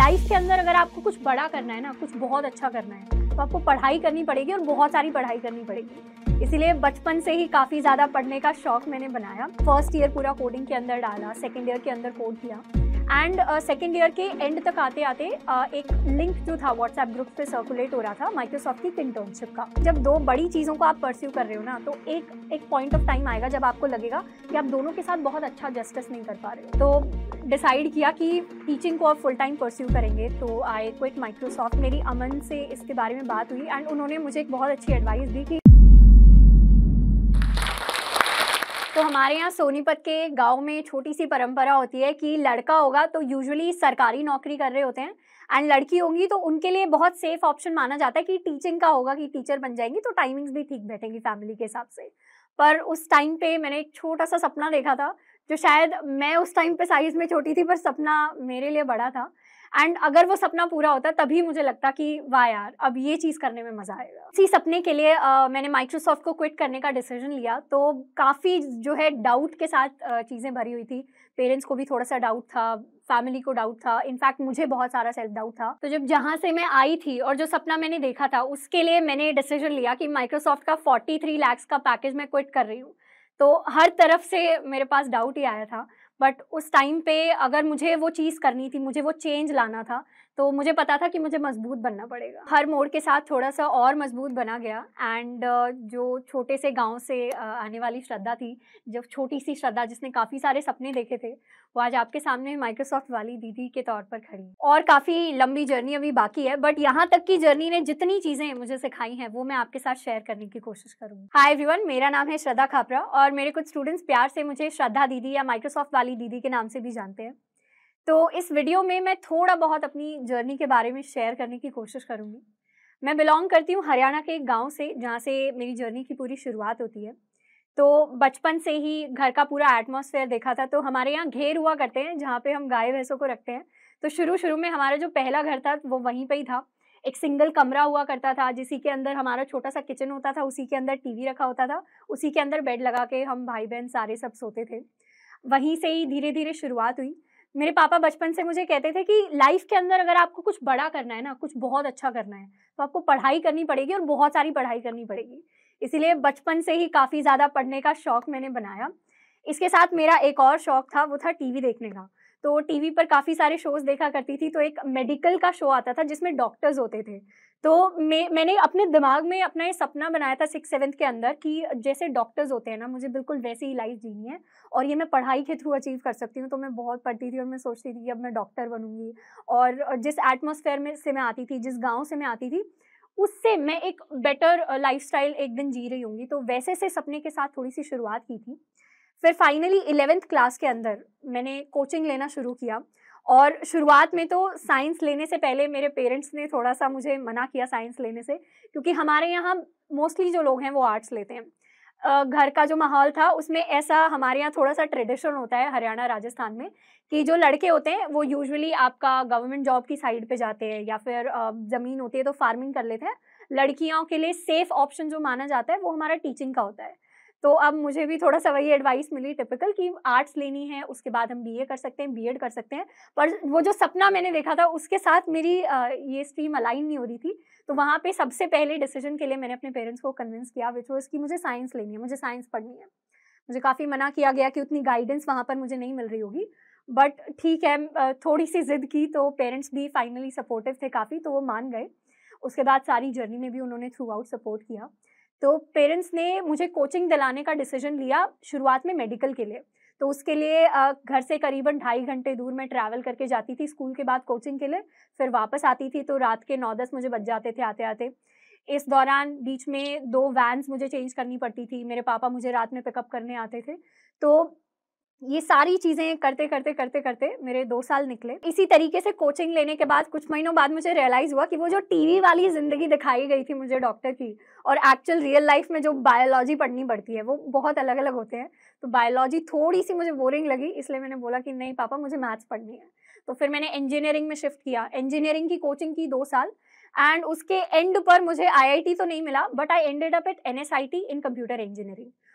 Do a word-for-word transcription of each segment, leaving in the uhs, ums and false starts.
Life के अंदर अगर आपको कुछ बड़ा करना है ना, कुछ बहुत अच्छा करना है, तो आपको पढ़ाई करनी पड़ेगी और बहुत सारी पढ़ाई करनी पड़ेगी। इसीलिए बचपन से ही काफ़ी ज़्यादा पढ़ने का शौक मैंने बनाया। फर्स्ट ईयर पूरा कोडिंग के अंदर डाला, सेकेंड ईयर के अंदर कोड किया एंड सेकेंड ईयर के एंड तक आते आते uh, एक लिंक जो था व्हाट्सएप ग्रुप पे सर्कुलेट हो रहा था माइक्रोसॉफ्ट की इंटर्नशिप का। जब दो बड़ी चीज़ों को आप परस्यू कर रहे हो ना, तो एक एक पॉइंट ऑफ टाइम आएगा जब आपको लगेगा कि आप दोनों के साथ बहुत अच्छा जस्टिस नहीं कर पा रहे हो। तो डिसाइड किया कि टीचिंग को आप फुल टाइम परस्यू करेंगे। तो आई क्विट माइक्रोसॉफ्ट। मेरी अमन से इसके बारे में बात हुई एंड उन्होंने मुझे एक बहुत अच्छी एडवाइस दी कि तो हमारे यहाँ सोनीपत के गांव में छोटी सी परंपरा होती है कि लड़का होगा तो यूजुअली सरकारी नौकरी कर रहे होते हैं एंड लड़की होंगी तो उनके लिए बहुत सेफ ऑप्शन माना जाता है कि टीचिंग का होगा, कि टीचर बन जाएंगी तो टाइमिंग्स भी ठीक बैठेंगी फैमिली के हिसाब से। पर उस टाइम पे मैंने एक छोटा सा सपना देखा था, जो शायद मैं उस टाइम पे साइज में छोटी थी पर सपना मेरे लिए बड़ा था। एंड अगर वो सपना पूरा होता तभी मुझे लगता कि वाह यार, अब ये चीज़ करने में मज़ा आएगा। इसी सपने के लिए uh, मैंने माइक्रोसॉफ्ट को क्विट करने का डिसीजन लिया। तो काफ़ी जो है डाउट के साथ uh, चीज़ें भरी हुई थी। पेरेंट्स को भी थोड़ा सा डाउट था, फैमिली को डाउट था, इनफैक्ट मुझे बहुत सारा सेल्फ डाउट था। तो जब जहाँ से मैं आई थी और जो सपना मैंने देखा था उसके लिए मैंने डिसीजन लिया कि माइक्रोसॉफ्ट का फोर्टी थ्री लैक्स का पैकेज मैं क्विट कर रही हूँ। तो हर तरफ से मेरे पास डाउट ही आया था, बट उस टाइम पे अगर मुझे वो चीज़ करनी थी, मुझे वो चेंज लाना था, तो मुझे पता था कि मुझे मजबूत बनना पड़ेगा। हर मोड़ के साथ थोड़ा सा और मजबूत बना गया एंड जो छोटे से गांव से आने वाली श्रद्धा थी, जो छोटी सी श्रद्धा जिसने काफ़ी सारे सपने देखे थे, वो आज आपके सामने माइक्रोसॉफ्ट वाली दीदी के तौर पर खड़ी। और काफ़ी लंबी जर्नी अभी बाकी है, बट यहाँ तक की जर्नी ने जितनी चीज़ें मुझे सिखाई हैं वो मैं आपके साथ शेयर करने की कोशिश करूँगी। हाय एवरीवन, मेरा नाम है श्रद्धा खापरा और मेरे कुछ स्टूडेंट्स प्यार से मुझे श्रद्धा दीदी या माइक्रोसॉफ्ट वाली दीदी के नाम से भी जानते हैं। तो इस वीडियो में मैं थोड़ा बहुत अपनी जर्नी के बारे में शेयर करने की कोशिश करूँगी। मैं बिलोंग करती हूँ हरियाणा के एक गाँव से, जहाँ से मेरी जर्नी की पूरी शुरुआत होती है। तो बचपन से ही घर का पूरा एटमॉस्फेयर देखा था। तो हमारे यहाँ घेर हुआ करते हैं जहाँ पे हम गाय भैंसों को रखते हैं। तो शुरू शुरू में हमारा जो पहला घर था वो वहीं पे ही था। एक सिंगल कमरा हुआ करता था जिसी के अंदर हमारा छोटा सा किचन होता था, उसी के अंदर टीवी रखा होता था, उसी के अंदर बेड लगा के हम भाई बहन सारे सब सोते थे। वहीं से ही धीरे धीरे शुरुआत हुई। मेरे पापा बचपन से मुझे कहते थे कि लाइफ के अंदर अगर आपको कुछ बड़ा करना है ना, कुछ बहुत अच्छा करना है, तो आपको पढ़ाई करनी पड़ेगी और बहुत सारी पढ़ाई करनी पड़ेगी। इसीलिए बचपन से ही काफ़ी ज़्यादा पढ़ने का शौक मैंने बनाया। इसके साथ मेरा एक और शौक था, वो था टीवी देखने का। तो टीवी पर काफ़ी सारे शोज़ देखा करती थी। तो एक मेडिकल का शो आता था जिसमें डॉक्टर्स होते थे। तो मैं मैंने अपने दिमाग में अपना ये सपना बनाया था सिक्स सेवन्थ के अंदर कि जैसे डॉक्टर्स होते हैं ना, मुझे बिल्कुल वैसे ही लाइफ जीनी है और ये मैं पढ़ाई के थ्रू अचीव कर सकती हूँ। तो मैं बहुत पढ़ती थी और मैं सोचती थी कि अब मैं डॉक्टर बनूंगी। और जिस एटमॉस्फेयर में से मैं आती थी, जिस गाँव से मैं आती थी, उससे मैं एक बेटर लाइफस्टाइल एक दिन जी रही होंगी। तो वैसे से सपने के साथ थोड़ी सी शुरुआत की थी। फिर फाइनली इलेवेंथ क्लास के अंदर मैंने कोचिंग लेना शुरू किया। और शुरुआत में तो साइंस लेने से पहले मेरे पेरेंट्स ने थोड़ा सा मुझे मना किया साइंस लेने से, क्योंकि हमारे यहाँ मोस्टली जो लोग हैं वो आर्ट्स लेते हैं। घर का जो माहौल था उसमें ऐसा, हमारे यहाँ थोड़ा सा ट्रेडिशन होता है हरियाणा राजस्थान में कि जो लड़के होते हैं वो यूजुअली आपका गवर्नमेंट जॉब की साइड पे जाते हैं या फिर ज़मीन होती है तो फार्मिंग कर लेते हैं। लड़कियों के लिए सेफ ऑप्शन जो माना जाता है वो हमारा टीचिंग का होता है। तो अब मुझे भी थोड़ा सा वही एडवाइस मिली टिपिकल कि आर्ट्स लेनी है, उसके बाद हम बीए कर सकते हैं, बीएड कर सकते हैं। पर वो जो सपना मैंने देखा था उसके साथ मेरी ये स्ट्रीम अलाइन नहीं हो रही थी। तो वहाँ पे सबसे पहले डिसीजन के लिए मैंने अपने पेरेंट्स को कन्विंस किया, विच वाज कि मुझे साइंस लेनी है, मुझे साइंस पढ़नी है। मुझे काफ़ी मना किया गया कि उतनी गाइडेंस वहाँ पर मुझे नहीं मिल रही होगी, बट ठीक है, थोड़ी सी जिद की तो पेरेंट्स भी फाइनली सपोर्टिव थे काफ़ी, तो वो मान गए। उसके बाद सारी जर्नी में भी उन्होंने थ्रू आउट सपोर्ट किया। तो पेरेंट्स ने मुझे कोचिंग दिलाने का डिसीजन लिया शुरुआत में मेडिकल के लिए। तो उसके लिए घर से करीबन ढाई घंटे दूर मैं ट्रैवल करके जाती थी स्कूल के बाद कोचिंग के लिए। फिर वापस आती थी तो रात के नौ दस मुझे बज जाते थे आते आते। इस दौरान बीच में दो वैन्स मुझे चेंज करनी पड़ती थी। मेरे पापा मुझे रात में पिकअप करने आते थे। तो ये सारी चीज़ें करते करते करते करते मेरे दो साल निकले। इसी तरीके से कोचिंग लेने के बाद कुछ महीनों बाद मुझे रियलाइज़ हुआ कि वो जो टीवी वाली ज़िंदगी दिखाई गई थी मुझे डॉक्टर की, और एक्चुअल रियल लाइफ में जो बायोलॉजी पढ़नी पड़ती है वो बहुत अलग अलग होते हैं। तो बायोलॉजी थोड़ी सी मुझे बोरिंग लगी, इसलिए मैंने बोला कि नहीं पापा, मुझे मैथ्स पढ़नी है। तो फिर मैंने इंजीनियरिंग में शिफ्ट किया। इंजीनियरिंग की कोचिंग की दो साल एंड उसके एंड पर मुझे आई आई टी तो नहीं मिला, but I ended up at N S I T in computer engineering.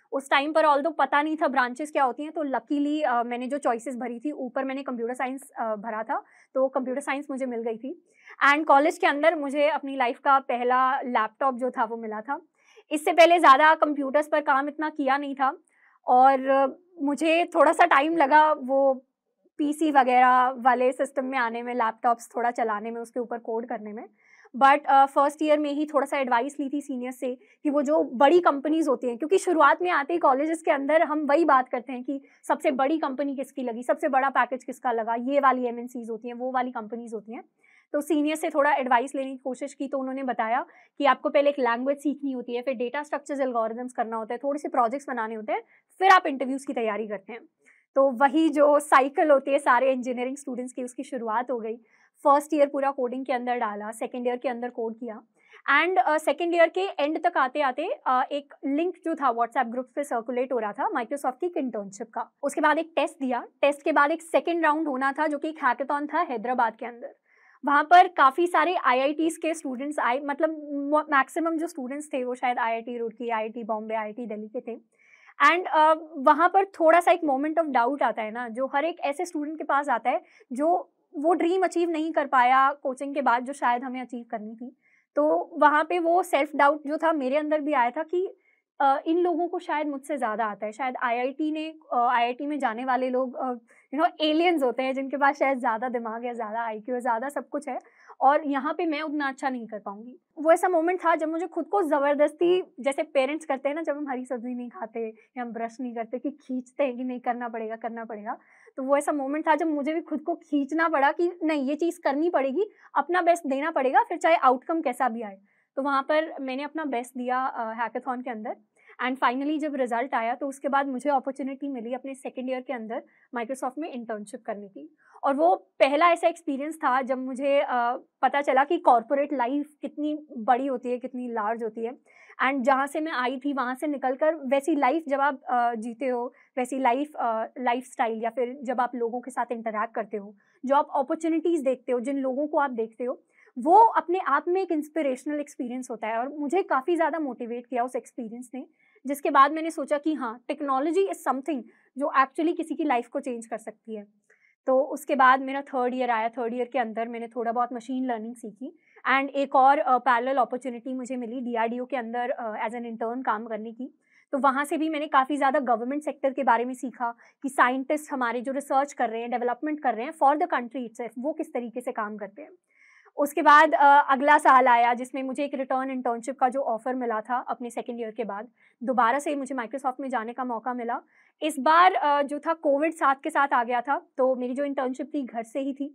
उस टाइम पर ऑल्दो पता नहीं था ब्रांचेस क्या होती हैं, तो लकीली uh, मैंने जो चॉइसेस भरी थी, ऊपर मैंने कंप्यूटर साइंस uh, भरा था, तो कंप्यूटर साइंस मुझे मिल गई थी। एंड कॉलेज के अंदर मुझे अपनी लाइफ का पहला लैपटॉप जो था वो मिला था। इससे पहले ज़्यादा कंप्यूटर्स पर काम इतना किया नहीं था, और uh, मुझे थोड़ा सा टाइम लगा वो पीसी वगैरह वाले सिस्टम में आने में, लैपटॉप्स थोड़ा चलाने में, उसके ऊपर कोड करने में। बट फर्स्ट ईयर में ही थोड़ा सा एडवाइस ली थी सीनियर से कि वो जो बड़ी कंपनीज होती हैं, क्योंकि शुरुआत में आते ही कॉलेजेस के अंदर हम वही बात करते हैं कि सबसे बड़ी कंपनी किसकी लगी, सबसे बड़ा पैकेज किसका लगा, ये वाली एमएनसीज होती हैं, वो वाली कंपनीज होती हैं। तो सीनियर से थोड़ा एडवाइस लेने की कोशिश की, तो उन्होंने बताया कि आपको पहले एक लैंग्वेज सीखनी होती है, फिर डेटा स्ट्रक्चर्स, एल्गोरिथम्स करना होता है, थोड़े से प्रोजेक्ट्स बनाने होते हैं, फिर आप इंटरव्यूज़ की तैयारी करते हैं। तो वही जो साइकिल होती है सारे इंजीनियरिंग स्टूडेंट्स की, उसकी शुरुआत हो गई। फर्स्ट ईयर पूरा कोडिंग के अंदर डाला, सेकेंड ईयर के अंदर कोड किया, एंड सेकेंड ईयर के एंड तक आते आते uh, एक लिंक जो था व्हाट्सएप ग्रुप पे सर्कुलेट हो रहा था माइक्रोसॉफ्ट की इंटर्नशिप का। उसके बाद एक टेस्ट दिया, टेस्ट के बाद एक सेकेंड राउंड होना था जो कि एक हैकाथॉन था हैदराबाद के अंदर। वहाँ पर काफ़ी सारे आईआईटीज़ के स्टूडेंट्स आए, मतलब मैक्सिमम जो स्टूडेंट्स थे वो शायद IIT Roorkee, IIT Bombay, IIT Delhi के थे। एंड uh, वहाँ पर थोड़ा सा एक मोमेंट ऑफ डाउट आता है ना, जो हर एक ऐसे स्टूडेंट के पास आता है जो वो ड्रीम अचीव नहीं कर पाया कोचिंग के बाद जो शायद हमें अचीव करनी थी। तो वहाँ पे वो सेल्फ डाउट जो था मेरे अंदर भी आया था कि uh, इन लोगों को शायद मुझसे ज़्यादा आता है, शायद आईआईटी ने आईआईटी uh, में जाने वाले लोग यू नो एलियंस होते हैं जिनके पास शायद ज़्यादा दिमाग है, ज़्यादा आईक्यू है, ज़्यादा सब कुछ है, और यहाँ पे मैं उतना अच्छा नहीं कर पाऊंगी। वो ऐसा मोमेंट था जब मुझे खुद को ज़बरदस्ती, जैसे पेरेंट्स करते हैं ना जब हम हरी सब्जी नहीं खाते या हम ब्रश नहीं करते, कि खींचते हैं कि नहीं करना पड़ेगा करना पड़ेगा, तो वो ऐसा मोमेंट था जब मुझे भी खुद को खींचना पड़ा कि नहीं, ये चीज़ करनी पड़ेगी, अपना बेस्ट देना पड़ेगा, फिर चाहे आउटकम कैसा भी आए। तो वहाँ पर मैंने अपना बेस्ट दिया हैकाथॉन के अंदर, एंड फाइनली जब रिजल्ट आया तो उसके बाद मुझे अपॉर्चुनिटी मिली अपने सेकेंड ईयर के अंदर माइक्रोसॉफ्ट में इंटर्नशिप करने की। और वो पहला ऐसा एक्सपीरियंस था जब मुझे uh, पता चला कि कॉर्पोरेट लाइफ कितनी बड़ी होती है, कितनी लार्ज होती है। एंड जहाँ से मैं आई थी वहाँ से निकलकर वैसी लाइफ जब आप uh, जीते हो, वैसी लाइफ लाइफ स्टाइल, या फिर जब आप लोगों के साथ इंटरैक्ट करते हो, जो आप अपॉर्चुनिटीज़ देखते हो, जिन लोगों को आप देखते हो, वो अपने आप में एक इंस्पिरेशनल एक्सपीरियंस होता है। और मुझे काफ़ी ज़्यादा मोटिवेट किया उस एक्सपीरियंस ने, जिसके बाद मैंने सोचा कि हाँ, टेक्नोलॉजी इज़ समथिंग जो एक्चुअली किसी की लाइफ को चेंज कर सकती है। तो उसके बाद मेरा थर्ड ईयर आया, थर्ड ईयर के अंदर मैंने थोड़ा बहुत मशीन लर्निंग सीखी, एंड एक और पैरेलल अपॉर्चुनिटी मुझे मिली डीआरडीओ के अंदर एज एन इंटर्न काम करने की। तो वहाँ से भी मैंने काफ़ी ज़्यादा गवर्नमेंट सेक्टर के बारे में सीखा कि साइंटिस्ट हमारे जो रिसर्च कर रहे हैं, डेवलपमेंट कर रहे हैं फॉर द कंट्री इटसेल्फ, वो किस तरीके से काम करते हैं। उसके बाद uh, अगला साल आया जिसमें मुझे एक रिटर्न इंटर्नशिप का जो ऑफ़र मिला था अपने सेकेंड ईयर के बाद, दोबारा से मुझे माइक्रोसॉफ्ट में जाने का मौका मिला। इस बार uh, जो था कोविड साथ के साथ आ गया था, तो मेरी जो इंटर्नशिप थी घर से ही थी,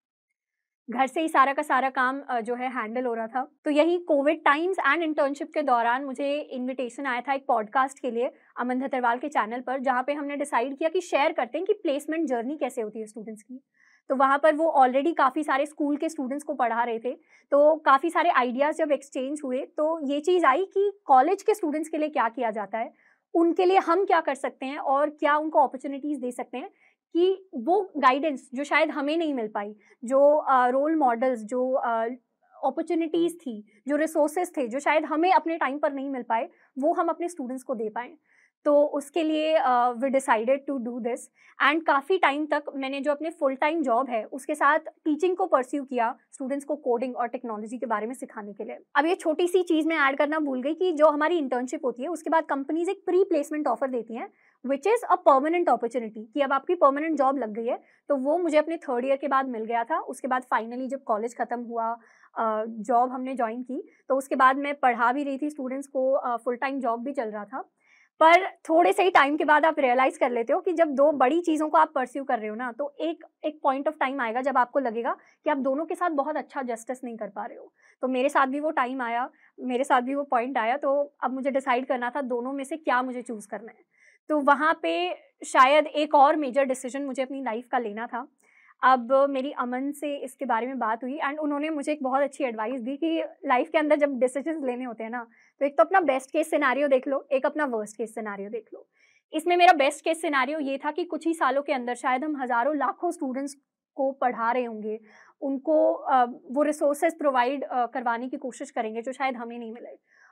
घर से ही सारा का सारा काम uh, जो है हैंडल हो रहा था। तो यही कोविड टाइम्स एंड इंटर्नशिप के दौरान मुझे इन्विटेशन आया था एक पॉडकास्ट के लिए अमन धतरवाल के चैनल पर, जहाँ पे हमने डिसाइड किया कि शेयर करते हैं कि प्लेसमेंट जर्नी कैसे होती है स्टूडेंट्स की। तो वहाँ पर वो ऑलरेडी काफ़ी सारे स्कूल के स्टूडेंट्स को पढ़ा रहे थे, तो काफ़ी सारे आइडियाज़ जब एक्सचेंज हुए तो ये चीज़ आई कि कॉलेज के स्टूडेंट्स के लिए क्या किया जाता है, उनके लिए हम क्या कर सकते हैं और क्या उनको अपॉर्चुनिटीज़ दे सकते हैं कि वो गाइडेंस जो शायद हमें नहीं मिल पाई, जो रोल मॉडल्स, जो अपॉर्चुनिटीज़ थी, जो रिसोर्सेज थे, जो शायद हमें अपने टाइम पर नहीं मिल पाए, वो हम अपने स्टूडेंट्स को दे पाएँ। तो उसके लिए we decided to do this, and काफ़ी टाइम तक मैंने जो अपने फुल टाइम जॉब है उसके साथ टीचिंग को परस्यू किया, स्टूडेंट्स को कोडिंग और टेक्नोलॉजी के बारे में सिखाने के लिए। अब ये छोटी सी चीज़ मैं ऐड करना भूल गई कि जो हमारी इंटर्नशिप होती है उसके बाद कंपनीज एक प्री प्लेसमेंट ऑफर देती हैं, which is a permanent opportunity, कि अब आपकी परमानेंट जॉब लग गई है। तो वो मुझे अपने थर्ड ईयर के बाद मिल गया था। उसके बाद फाइनली जब कॉलेज ख़त्म हुआ, जॉब हमने ज्वाइन की, तो उसके बाद मैं पढ़ा भी रही थी स्टूडेंट्स को, फुल टाइम जॉब भी चल रहा था। पर थोड़े से ही टाइम के बाद आप रियलाइज़ कर लेते हो कि जब दो बड़ी चीज़ों को आप परस्यू कर रहे हो ना, तो एक एक पॉइंट ऑफ टाइम आएगा जब आपको लगेगा कि आप दोनों के साथ बहुत अच्छा जस्टिस नहीं कर पा रहे हो। तो मेरे साथ भी वो टाइम आया, मेरे साथ भी वो पॉइंट आया, तो अब मुझे डिसाइड करना था दोनों में से क्या मुझे चूज़ करना है। तो वहाँ पे शायद एक और मेजर डिसीजन मुझे अपनी लाइफ का लेना था। अब मेरी अमन से इसके बारे में बात हुई, एंड उन्होंने मुझे एक बहुत अच्छी एडवाइस दी कि लाइफ के अंदर जब डिसीजंस लेने होते हैं ना, तो एक तो अपना बेस्ट केस सिनेरियो देख लो, एक अपना वर्स्ट केस सिनेरियो देख लो। इसमें मेरा बेस्ट केस सिनेरियो ये था कि कुछ ही सालों के अंदर शायद हम हज़ारों लाखों स्टूडेंट्स को पढ़ा रहे होंगे, उनको uh, वो रिसोर्सेज प्रोवाइड uh, करवाने की कोशिश करेंगे जो शायद हमें नहीं मिले।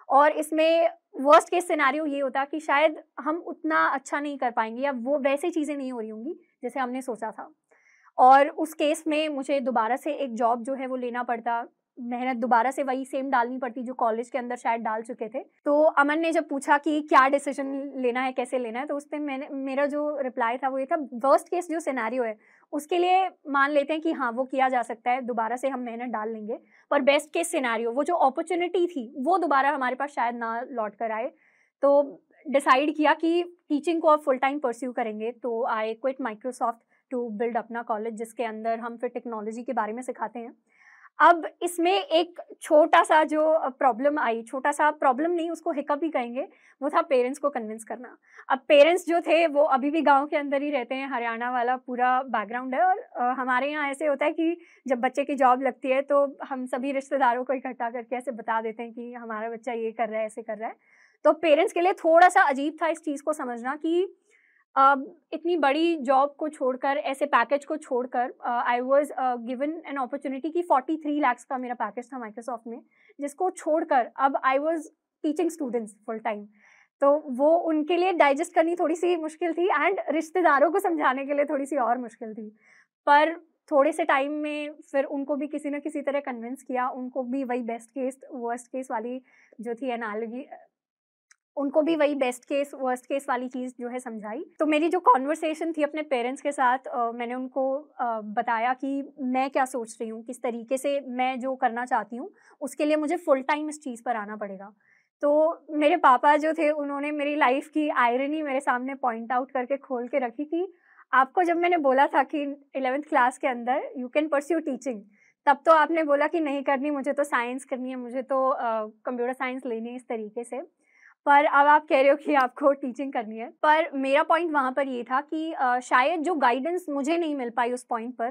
और इसमें वर्स्ट केस सिनेरियो ये होता कि शायद हम उतना अच्छा नहीं कर पाएंगे या वो वैसी चीज़ें नहीं हो रही होंगी जैसे हमने सोचा था, और उस केस में मुझे दोबारा से एक जॉब जो है वो लेना पड़ता, मेहनत दोबारा से वही सेम डालनी पड़ती जो कॉलेज के अंदर शायद डाल चुके थे। तो अमन ने जब पूछा कि क्या डिसीजन लेना है, कैसे लेना है, तो उस पर मैंने मेरा जो रिप्लाई था वो ये था, वर्स्ट केस जो सिनेरियो है उसके लिए मान लेते हैं कि हाँ वो किया जा सकता है, दोबारा से हम मेहनत डाल लेंगे, पर बेस्ट केस सिनेरियो वो जो अपॉर्चुनिटी थी वो दोबारा हमारे पास शायद ना लौट कर आए। तो डिसाइड किया कि टीचिंग को अब फुल टाइम परस्यू करेंगे। तो I quit Microsoft to build अपना कॉलेज जिसके अंदर हम फिर टेक्नोलॉजी के बारे में सिखाते हैं। अब इसमें एक छोटा सा जो प्रॉब्लम आई, छोटा सा प्रॉब्लम नहीं उसको हिकअप ही कहेंगे, वो था पेरेंट्स को कन्विंस करना। अब पेरेंट्स जो थे वो अभी भी गांव के अंदर ही रहते हैं, हरियाणा वाला पूरा बैकग्राउंड है, और आ, हमारे यहाँ ऐसे होता है कि जब बच्चे की जॉब लगती है तो हम सभी रिश्तेदारों को इकट्ठा करके ऐसे बता देते हैं कि हमारा बच्चा ये कर रहा है, ऐसे कर रहा है। तो पेरेंट्स के लिए थोड़ा सा अजीब था इस चीज़ को समझना कि Uh, इतनी बड़ी जॉब को छोड़कर, ऐसे पैकेज को छोड़कर, I was given an opportunity कि तैंतालीस लाख का मेरा पैकेज था माइक्रोसॉफ्ट में, जिसको छोड़कर अब I was teaching students full time. तो वो उनके लिए डाइजेस्ट करनी थोड़ी सी मुश्किल थी, एंड रिश्तेदारों को समझाने के लिए थोड़ी सी और मुश्किल थी। पर थोड़े से टाइम में फिर उनको भी किसी न किसी तरह कन्विंस किया, उनको भी वही बेस्ट केस वर्स्ट केस वाली जो थी एनालॉजी, उनको भी वही बेस्ट केस वर्स्ट केस वाली चीज़ जो है समझाई। तो मेरी जो कॉन्वर्सेशन थी अपने पेरेंट्स के साथ, uh, मैंने उनको uh, बताया कि मैं क्या सोच रही हूँ, किस तरीके से मैं जो करना चाहती हूँ उसके लिए मुझे फुल टाइम इस चीज़ पर आना पड़ेगा। तो मेरे पापा जो थे उन्होंने मेरी लाइफ की आयरनी मेरे सामने पॉइंट आउट करके खोल के रखी कि आपको जब मैंने बोला था कि इलेवेंथ क्लास के अंदर यू कैन परस्यू टीचिंग, तब तो आपने बोला कि नहीं करनी, मुझे तो साइंस करनी है, मुझे तो कंप्यूटर uh, साइंस लेनी है इस तरीके से, पर अब आप कह रहे हो कि आपको टीचिंग करनी है। पर मेरा पॉइंट वहाँ पर ये था कि आ, शायद जो गाइडेंस मुझे नहीं मिल पाई उस पॉइंट पर,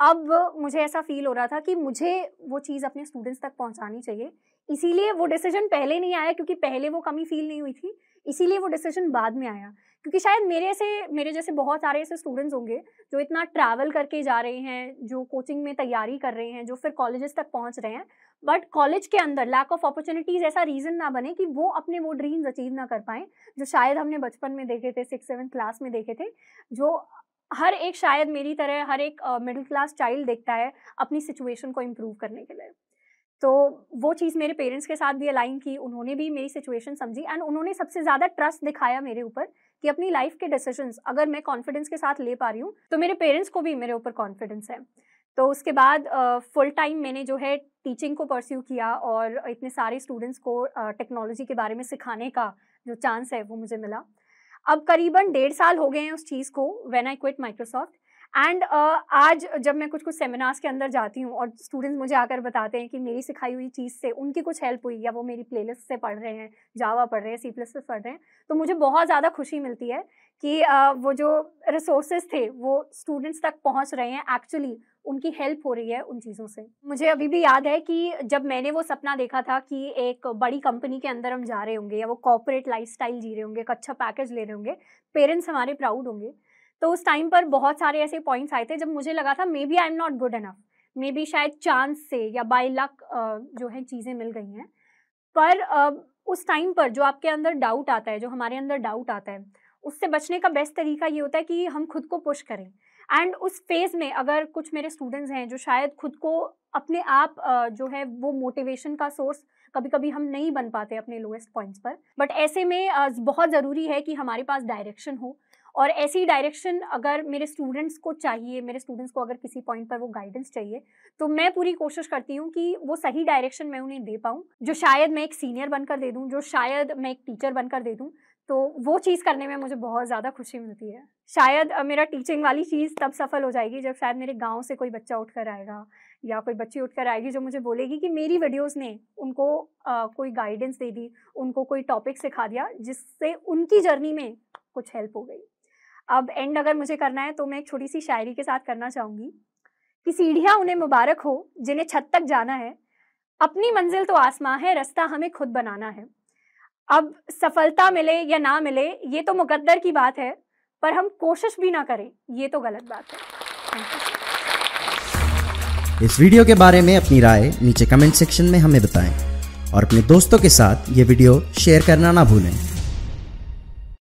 अब मुझे ऐसा फील हो रहा था कि मुझे वो चीज़ अपने स्टूडेंट्स तक पहुँचानी चाहिए। इसीलिए वो डिसीजन पहले नहीं आया क्योंकि पहले वो कमी फील नहीं हुई थी, इसीलिए वो डिसीजन बाद में आया। क्योंकि शायद मेरे से मेरे जैसे बहुत सारे ऐसे स्टूडेंट्स होंगे जो इतना ट्रैवल करके जा रहे हैं, जो कोचिंग में तैयारी कर रहे हैं, जो फिर कॉलेजेस तक पहुंच रहे हैं, बट कॉलेज के अंदर लैक ऑफ अपॉर्चुनिटीज़ ऐसा रीज़न ना बने कि वो अपने वो ड्रीम्स अचीव ना कर पाएँ जो शायद हमने बचपन में देखे थे, सिक्स सेवन्थ क्लास में देखे थे, जो हर एक शायद मेरी तरह हर एक मिडिल क्लास चाइल्ड देखता है अपनी सिचुएशन को इम्प्रूव करने के लिए। तो वो चीज़ मेरे पेरेंट्स के साथ भी अलाइन की, उन्होंने भी मेरी सिचुएशन समझी, एंड उन्होंने सबसे ज़्यादा ट्रस्ट दिखाया मेरे ऊपर कि अपनी लाइफ के डिसीजंस अगर मैं कॉन्फिडेंस के साथ ले पा रही हूँ तो मेरे पेरेंट्स को भी मेरे ऊपर कॉन्फिडेंस है। तो उसके बाद फुल टाइम मैंने जो है टीचिंग को परस्यू किया और इतने सारे स्टूडेंट्स को टेक्नोलॉजी के बारे में सिखाने का जो चांस है वो मुझे मिला। अब करीबन डेढ़ साल हो गए हैं उस चीज़ को, when I quit Microsoft. And uh, आज जब मैं कुछ कुछ सेमिनार्स के अंदर जाती हूँ और स्टूडेंट्स मुझे आकर बताते हैं कि मेरी सिखाई हुई चीज़ से उनकी कुछ हेल्प हुई, या वो मेरी प्लेलिस्ट से पढ़ रहे हैं, जावा पढ़ रहे हैं, सी प्लस प्लस पढ़ रहे हैं, तो मुझे बहुत ज़्यादा खुशी मिलती है कि uh, वो जो रिसोर्सेज थे वो स्टूडेंट्स तक पहुँच रहे हैं, एक्चुअली उनकी हेल्प हो रही है उन चीज़ों से। मुझे अभी भी याद है कि जब मैंने वो सपना देखा था कि एक बड़ी कंपनी के अंदर हम जा रहे होंगे या वो कॉर्पोरेट लाइफस्टाइल जी रहे होंगे, एक अच्छा पैकेज ले रहे होंगे, पेरेंट्स हमारे प्राउड होंगे, तो उस टाइम पर बहुत सारे ऐसे पॉइंट्स आए थे जब मुझे लगा था maybe I am not good enough, maybe शायद चांस से या बाय लक जो है चीज़ें मिल गई हैं। पर uh, उस टाइम पर जो आपके अंदर डाउट आता है, जो हमारे अंदर डाउट आता है, उससे बचने का बेस्ट तरीका ये होता है कि हम खुद को पुश करें। एंड उस फेज़ में अगर कुछ मेरे स्टूडेंट्स हैं जो शायद खुद को अपने आप uh, जो है वो मोटिवेशन का सोर्स कभी कभी हम नहीं बन पाते अपने लोएस्ट पॉइंट्स पर, बट ऐसे में uh, बहुत ज़रूरी है कि हमारे पास डायरेक्शन हो, और ऐसी डायरेक्शन अगर मेरे स्टूडेंट्स को चाहिए, मेरे स्टूडेंट्स को अगर किसी पॉइंट पर वो गाइडेंस चाहिए, तो मैं पूरी कोशिश करती हूँ कि वो सही डायरेक्शन मैं उन्हें दे पाऊँ, जो शायद मैं एक सीनियर बनकर दे दूँ, जो शायद मैं एक टीचर बनकर दे दूँ। तो वो चीज़ करने में मुझे बहुत ज़्यादा खुशी मिलती है। शायद मेरा टीचिंग वाली चीज़ तब सफल हो जाएगी जब शायद मेरे गाँव से कोई बच्चा उठ कर आएगा या कोई बच्ची उठ कर आएगी जो मुझे बोलेगी कि मेरी वीडियोस ने उनको आ, कोई गाइडेंस दे दी, उनको कोई टॉपिक सिखा दिया जिससे उनकी जर्नी में कुछ हेल्प हो गई। अब एंड अगर मुझे करना है तो मैं एक छोटी सी शायरी के साथ करना चाहूँगी कि सीढ़ियाँ उन्हें मुबारक हो जिन्हें छत तक जाना है, अपनी मंजिल तो आसमां है, रास्ता हमें खुद बनाना है। अब सफलता मिले या ना मिले ये तो मुकद्दर की बात है, पर हम कोशिश भी ना करें ये तो गलत बात है। इस वीडियो के बारे में अपनी राय नीचे कमेंट सेक्शन में हमें बताएं। और अपने दोस्तों के साथ ये वीडियो शेयर करना ना भूलें।